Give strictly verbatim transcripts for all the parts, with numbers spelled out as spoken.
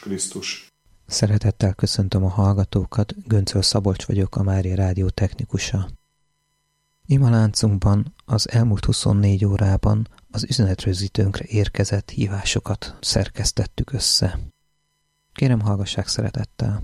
Krisztus. Szeretettel köszöntöm a hallgatókat, Göncöl Szabolcs vagyok, a Mária Rádió technikusa. Imaláncunkban az elmúlt huszonnégy órában az üzenetrögzítőnkre érkezett hívásokat szerkesztettük össze. Kérem, hallgassák szeretettel.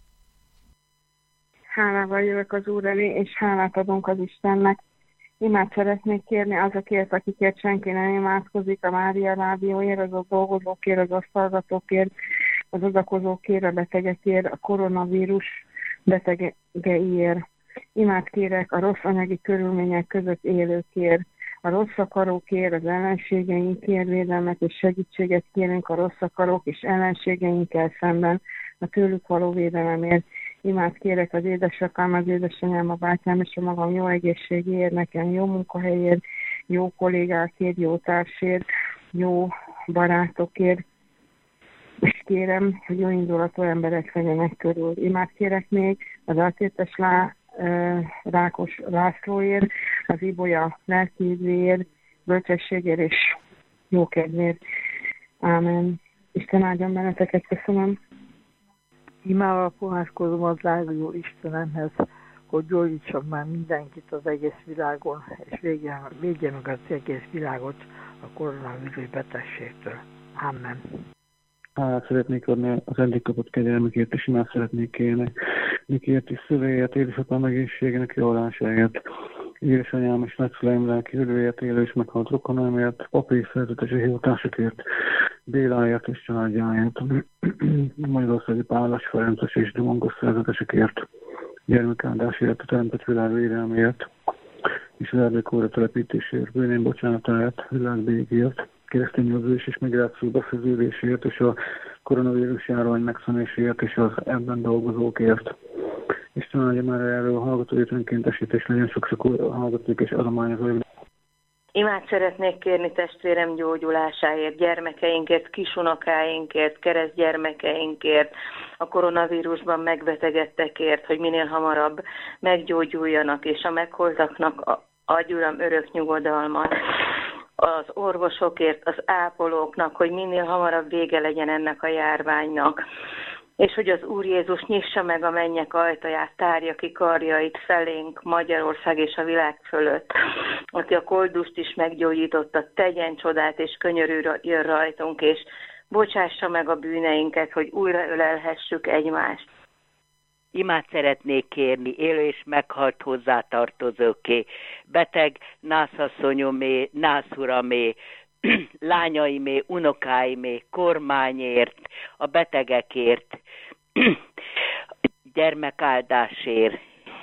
Hálával jövök az Úr elé, és hálát adunk az Istennek. Imát szeretnék kérni azokért, akikért senki nem imádkozik, a Mária Rádióért, az a dolgozókért, az asztalgatókért, az adakozókért, a betegekért, a koronavírus betegeiért. Imát kérek a rossz anyagi körülmények között élőkért, a rossz akarókért, az ellenségeinkért védelmet és segítséget kérünk a rossz akarók és ellenségeinkkel szemben, a tőlük való védelemért. Imát kérek az édesapám, az édesanyám, a bátyám és a magam jó egészségéért, nekem jó munkahelyért, jó kollégákért, jó társért, jó barátokért, és kérem, hogy jó indulatú emberek legyenek körül. Imát kérek még az átértes lá, Rákos Lászlóért, az Ibolya lelkiüdvéért, bölcsességért és jókedvért. Ámen. Isten áldjon benneteket, köszönöm. Imával fohászkodom az áldó Istenemhez, hogy gyógyítson már mindenkit az egész világon, és védje meg az egész világot a koronavírus betegségtől. Amen. Hálát szeretnék adni az eddig kapott kegyelmekért, és imát szeretnék kérni. Mikért is szüleiért, édesapám egészségének javulásáért, édesanyám és nagyszüleim lelki üdvéért, élő és meghalt rokonámért, papi szerzetes hivatásokért, Béláért és családjáért, Magyarországi Pálas Ferences és Domongos szerzetesekért, gyermekáldásért, a teremtett világ védelmért, és az erdőkóra telepítésért, bűnén bocsánatáért, világbékért, keresztény jövős és migráció befejeződésért, és a koronavírus járvány megszűnéséért, és az ebben dolgozókért. Isten áldja már erről a hallgatói önkéntesítés, legyen sok-sok hallgatók és adományozói. Imát szeretnék kérni testvérem gyógyulásáért, gyermekeinkért, kisunokáinkért, keresztgyermekeinkért, a koronavírusban megbetegedtekért, hogy minél hamarabb meggyógyuljanak, és a megholtaknak adj Uram örök nyugodalmat. Az orvosokért, az ápolóknak, hogy minél hamarabb vége legyen ennek a járványnak. És hogy az Úr Jézus nyissa meg a mennyek ajtaját, tárja ki karjait felénk Magyarország és a világ fölött. Aki a koldust is meggyógyította, tegyen csodát és könyörüljön rajtunk, és bocsássa meg a bűneinket, hogy újra ölelhessük egymást. Imát szeretnék kérni élő és meghalt hozzátartozóké, beteg nászasszonyomé, nászuramé, lányaimé, unokáimé, kormányért, a betegekért, gyermekáldásért.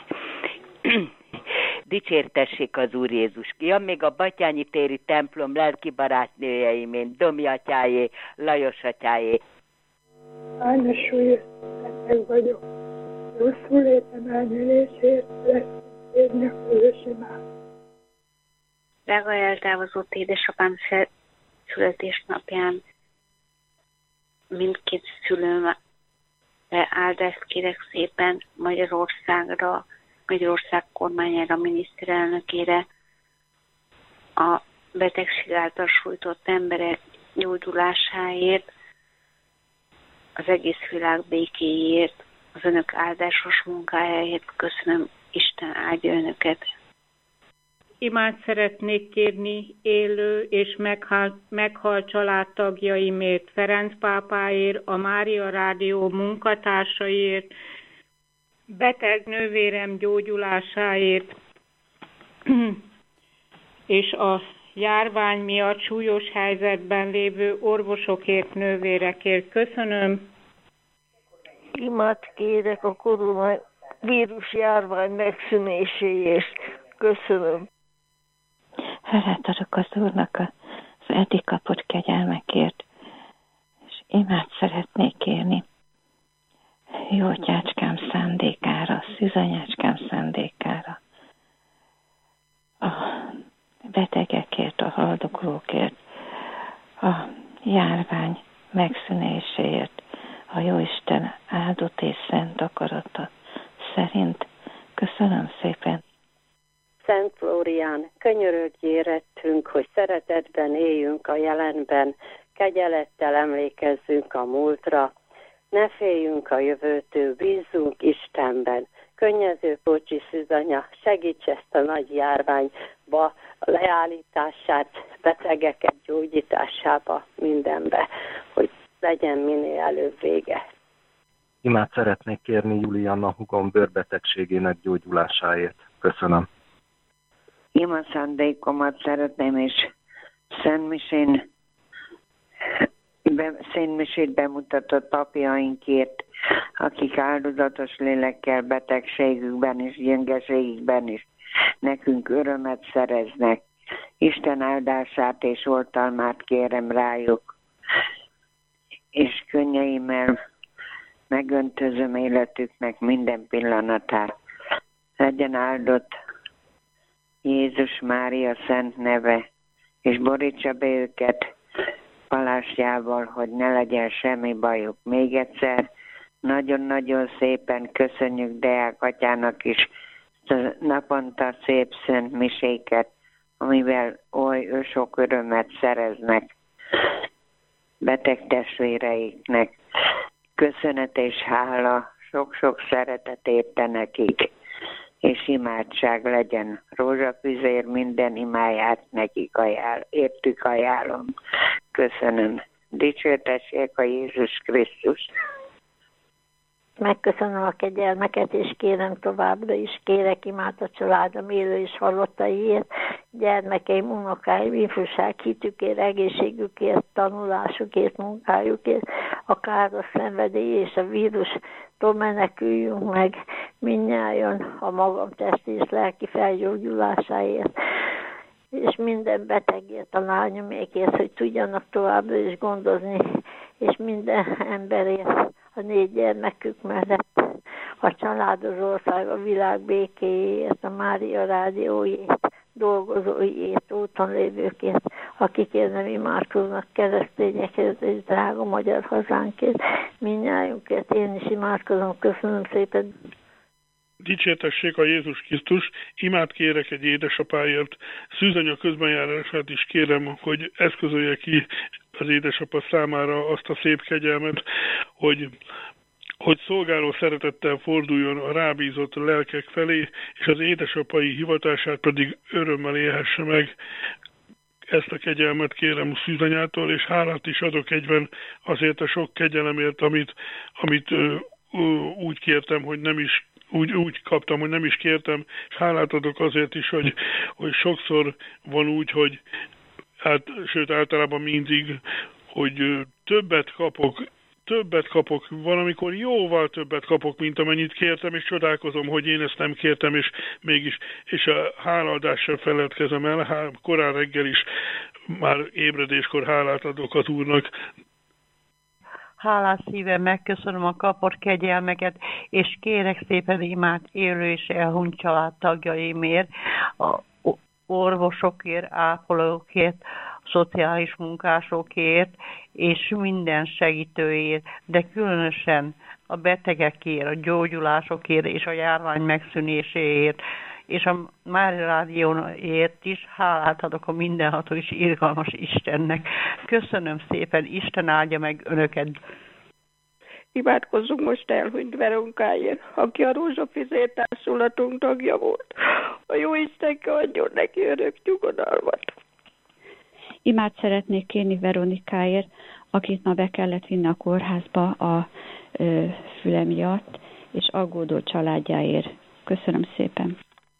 Dicsértessék az Úr Jézus. Ja, még a Batthyányi téri templom lelki barátnőjeimén, Domi atyájé, Lajos atyájé. Ányosúlyos beteg vagyok. Rosszul éppen elnyelésért lesz érni a közösségem. Drága eltávozott édesapám születésnapján mindkét szülőmre áldást kérek szépen Magyarországra, Magyarország kormányára, miniszterelnökére, a betegség által sújtott emberek gyógyulásáért, az egész világ békéjéért, az önök áldásos munkájáért. Köszönöm, Isten áldja önöket. Imát szeretnék kérni élő és meghalt, meghalt családtagjaimért, Ferenc pápáért, a Mária Rádió munkatársaiért, beteg nővérem gyógyulásáért, és a járvány miatt súlyos helyzetben lévő orvosokért, nővérekért. Köszönöm. Imát kérek a koronavírus járvány megszűnéséért. Köszönöm. Hálát adok az Úrnak az eddig kapott kegyelmekért, és imát szeretnék kérni Jótyácskám szándékára, Szűzanyácskám szándékára, a betegekért, a haldoklókért, a járvány megszűnéséért, a Jóisten áldott és szent akarata szerint. Köszönöm szépen. Szent Flórián, könyörögj érettünk, hogy szeretetben éljünk a jelenben, kegyelettel emlékezzünk a múltra, Ne féljünk a jövőtől, bízzunk Istenben. Könnyező Pocsi Szűzanya, segíts ezt a nagy járványba, a leállítását, betegeket gyógyításába, mindenbe, hogy legyen minél előbb vége. Imát szeretnék kérni Julianna hugom bőrbetegségének gyógyulásáért. Köszönöm. Ima szándékomat szeretném, és Szentmisén be, Szentmisét bemutatott papjainkért, akik áldozatos lélekkel betegségükben és gyengeségükben is nekünk örömet szereznek. Isten áldását és oltalmát kérem rájuk, és könnyeimmel megöntözöm életüknek minden pillanatát. Legyen áldott Jézus Mária szent neve, és borítsa be őket palásjával, hogy ne legyen semmi bajuk. Még egyszer nagyon-nagyon szépen köszönjük Deák atyának is naponta szép szent miséket, amivel oly sok örömet szereznek beteg testvéreiknek. Köszönet és hála, sok-sok szeretet érte nekik, és imádság legyen. Rózsafüzér minden imáját nekik ajánl, értük ajánlom. Köszönöm. Dicsértessék a Jézus Krisztus. Megköszönöm a kegyelmeket, és kérem továbbra is, kérek imát a családom élő és halottaiért, gyermekeim, unokáim, ifjúság hitükért, egészségükért, tanulásukért, munkájukért, a káros szenvedély és a vírustól meneküljünk meg mindnyájan a magam testi és lelki felgyógyulásáért, és minden betegért, a lányomékért, hogy tudjanak továbbra is gondozni, és minden emberért, a négy gyermekük mellett, a családos ország, a világ békéjét, a Mária rádiójét, dolgozóiét, úton lévőkért, akikért nem imádkoznak, keresztényekért és drága magyar hazánkért, mindnyájunkért én is imádkozom. Köszönöm szépen. Dicsértessék a Jézus Krisztus, imát kérek egy édesapáért, Szűzanya közbenjárását is kérem, hogy eszközölje ki az édesapa számára azt a szép kegyelmet, hogy, hogy szolgáló szeretettel forduljon a rábízott lelkek felé, és az édesapai hivatását pedig örömmel élhesse meg. Ezt a kegyelmet kérem Szűzanyától, és hálát is adok egyben azért a sok kegyelemért, amit, amit ö, ö, úgy kértem, hogy nem is Úgy, úgy kaptam, hogy nem is kértem, és hálát adok azért is, hogy, hogy sokszor van úgy, hogy hát, sőt általában mindig, hogy többet kapok, többet kapok, van, amikor jóval többet kapok, mint amennyit kértem, és csodálkozom, hogy én ezt nem kértem, és mégis, és a hálaadással feledkezem el, há, korán reggel is már ébredéskor hálát adok az Úrnak. Hálás szívem, megköszönöm a kapott kegyelmeket, és kérek szépen imát élő és elhunyt családtagjaimért, a orvosokért, ápolókért, szociális munkásokért, és minden segítőért, de különösen a betegekért, a gyógyulásokért és a járvány megszűnéséért, és a Mária Rádióért is hálát adok a mindenható és irgalmas Istennek. Köszönöm szépen, Isten áldja meg önöket. Imádkozzunk most elhunyt Veronkáért, aki a Rózsafüzér társulatunk tagja volt. A jó Istenke adjon neki örök nyugodalmat. Imát szeretnék kérni Veronikáért, akit ma be kellett vinni a kórházba a ö, füle miatt, és aggódó családjáért. Köszönöm szépen.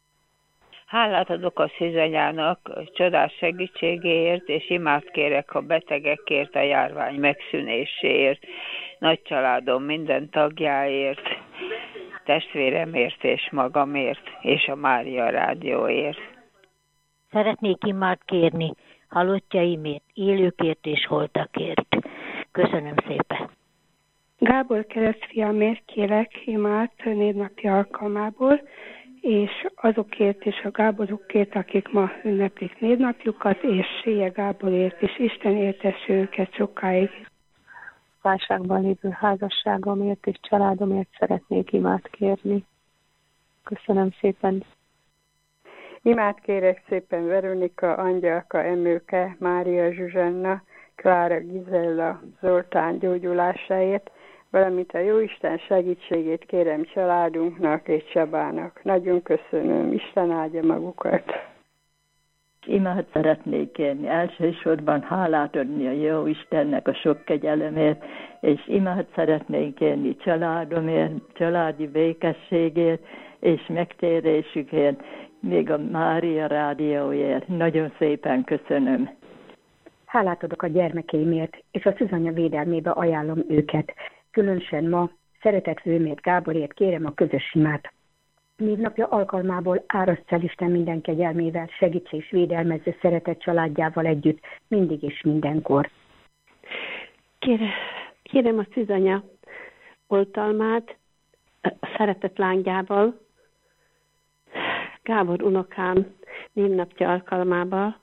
Hálát adok a Szűzanyának csodás segítségéért, és imát kérek a betegekért, a járvány megszűnéséért, nagy családom minden tagjáért, testvéremért és magamért, és a Mária Rádióért. Szeretnék imát kérni halottjaimért, élőkért és holtakért. Köszönöm szépen. Gábor keresztfiamért kérek imát névnapi alkalmából, és azokért és a Gáborokért, akik ma ünneplik névnapjukat, és Sélye Gáborért, és Isten éltesse őket sokáig. Válságban lévő házasságomért és családomért szeretnék imát kérni. Köszönöm szépen. Imát kérek szépen Veronika, Angyalka, Emőke, Mária Zsuzsanna, Klára Gizella, Zoltán gyógyulásáért, valamint a Jóisten segítségét kérem családunknak és Csabának. Nagyon köszönöm, Isten áldja magukat. Imát szeretnék kérni, elsősorban hálát adni a jó Istennek a sok kegyelemért, és imát szeretnék kérni családomért, családi békességért, és megtérésükért, még a Mária rádióért. Nagyon szépen köszönöm. Hálát adok a gyermekeimért, és a Szűzanya védelmébe ajánlom őket. Különösen ma szeretetfőmért Gáborért kérem a közös imát. Névnapja alkalmából áraszt fel Isten minden kegyelmével, segíts és védelmezze szeretett családjával együtt, mindig és mindenkor. Kérem, kérem a Szűzanya oltalmát a szeretett lángjával, Gábor unokám névnapja alkalmával,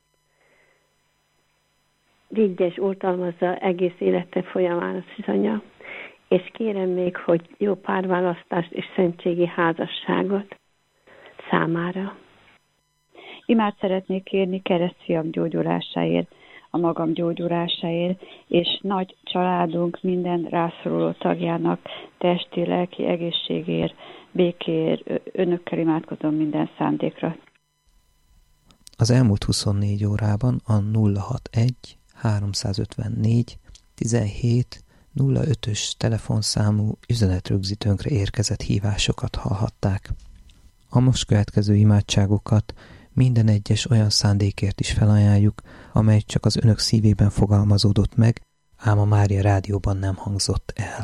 vigye és oltalmazza egész élete folyamán a Szűzanya, és kérem még, hogy jó párválasztást és szentségi házasságot számára. Imát szeretnék kérni keresztfiam gyógyulásáért, a magam gyógyulásáért, és nagy családunk minden rászoruló tagjának testi, lelki egészségért, békéért, önökkel imádkozom minden szándékra. Az elmúlt huszonnégy órában a nulla hatvanegy háromszázötvennégy tizenhét nulla ötös telefonszámú üzenetrögzítőnkre érkezett hívásokat hallhatták. A most következő imádságokat minden egyes olyan szándékért is felajánljuk, amely csak az önök szívében fogalmazódott meg, ám a Mária rádióban nem hangzott el.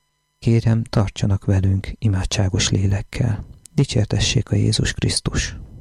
Kérem, tartsanak velünk imádságos lélekkel. Dicsértessék a Jézus Krisztus!